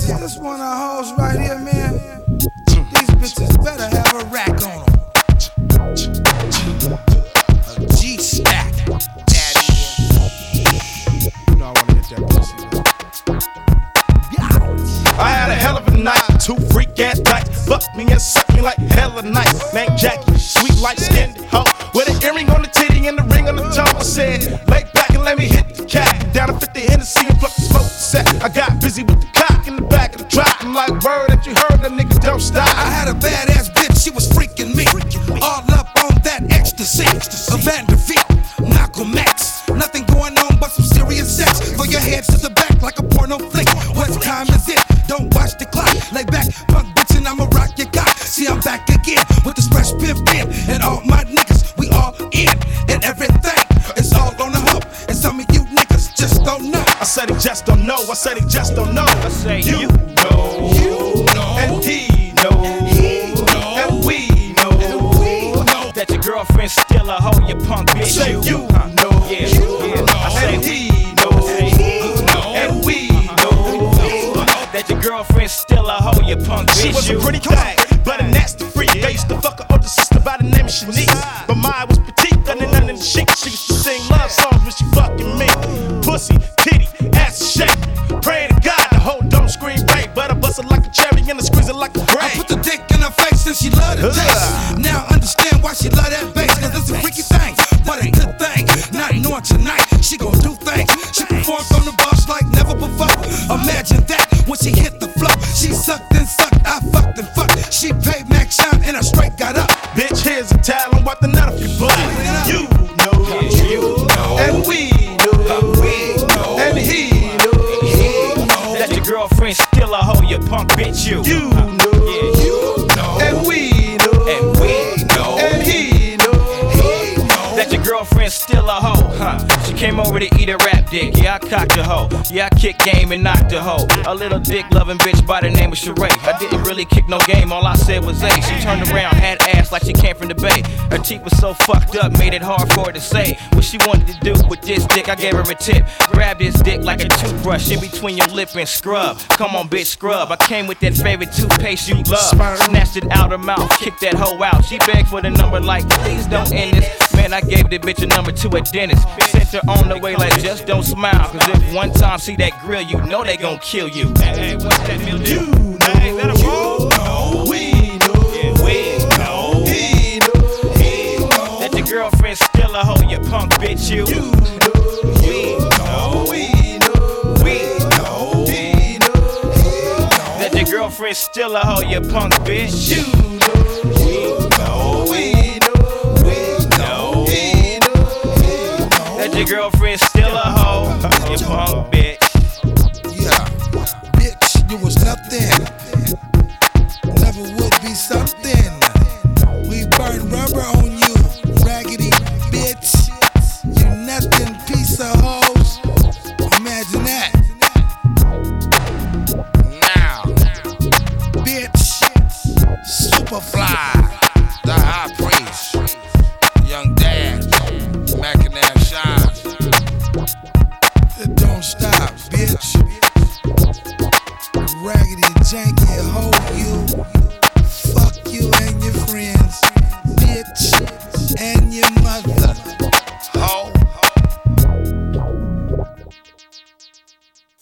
This one of our hoes right here, man. These bitches better have a rack on them. A G-stack. Daddy. You know I wanna hit that pussy, man. I had a hell of a night, 2 freak ass nights. Fuck me and suck me like hella nice. Named Jackie, sweet light skinned hoe. With an earring on the titty and the ring on the toe. I said, lay back and let me hit the cat. Down to 50 Hennessy and pluck the smoke set. I got busy with the cock in the back of the truck. I'm like, word that you heard, that nigga don't stop. I had a badass bitch, she was freaking me. All up on that ecstasy. A Vanderbilt, Malcolm X. Nothing going on but some serious sex. For your head to the back like a porno flick. What time is it? Don't watch the clock. Lay back, punk bitch, and I'ma rock your cock. See, I'm back again with this fresh pimp in. And all my niggas, we all in. And everything is all on the hook. And some of you niggas just don't know. I said he just don't know. I said he just don't know. I say you know. You know. And he know. He know. And we know. And we know. That your girlfriend still a hoe, you punk bitch. Say you know. Yeah, You yeah. know. I say And he know. He know. And we know. that your girlfriend still a hoe, you punk bitch. She was a you. pretty thing, but a nasty freak. I used to fuck her older sister by the name of Shanice. But mine was petite, and none in the chic. She used to sing love songs when she fucking me. Pussy, titty, ass shake. Praying to God the hoe don't scream rape. But I bust it like a cherry and I squeeze it like a I grape. put the dick in her face and she love the taste. Now understand why she love that bass. Cause it's a freaky thing, but a good thing. Not knowing tonight, she gon' do things. She performed on the bus like never before. Imagine that when she hit the floor. She sucked and sucked, I fucked and fucked. She paid Mac Shine and I straight got up. Bitch, here's a towel, I'm wiping out of your butt. You know, You know. and we know, and he know, That your girlfriend still a hoe, you punk bitch. You know, You know. and we know, and we know. and he know. He know. that your girlfriend still a hoe, huh? She came over to eat a rap dick, yeah, I cocked a hoe. Yeah, I kicked game and knocked a hoe. A little dick loving bitch by the name of Sheree. I didn't really kick no game, all I said was A. She turned around, had ass like she came from the Bay. Her teeth was so fucked up, made it hard for her to say what she wanted to do with this dick. I gave her a tip. Grab this dick like a toothbrush in between your lip and scrub. Come on, bitch, scrub. I came with that favorite toothpaste you love. Snatched it out her mouth, kicked that hoe out. She begged for the number like, please don't end this. Man, I gave the bitch a number to a dentist. Sent her on the way like, just don't smile. Cause if one time see that grill, you know they gon' kill you. Hey, what's that meal do? You know, Hey, is that a roll? know, we know, Yeah, we know. he know, He know. That your girlfriend still a hoe, you punk bitch, you. you know, We know. we know, We know. he know, That your girlfriend still a hoe, you punk bitch. you know, we know, we know, he know. That your girlfriend still a hoe, you punk bitch. Yeah. Bitch, you was nothing. Never would be something. We burn rubber on you, raggedy bitch. You nothing, piece of hoes. Imagine that. Now, bitch, Superfly, the high priest, young dad, Mac and Shine. It don't stop, bitch.